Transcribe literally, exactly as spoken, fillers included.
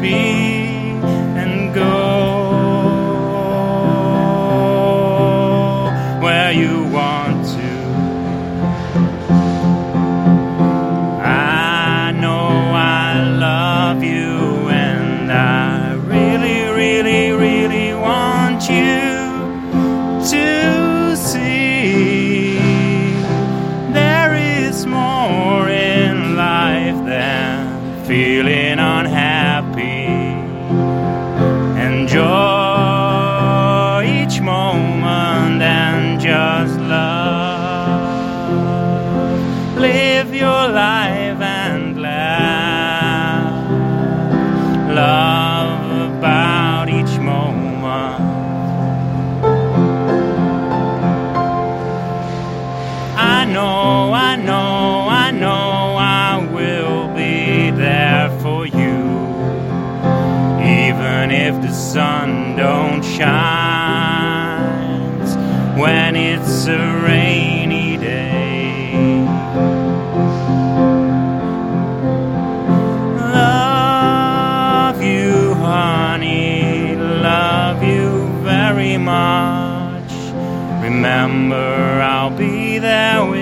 be and go where you want to. I know I love you, and I really, really, really want you to see there is more in life than feeling unhappy. Enjoy each moment and just love. Live your life and laugh. Love about each moment. I know, I know, I know I will be there for you, even if the sun don't shine when it's a rainy day. Love you, honey, love you very much. Remember, I'll be there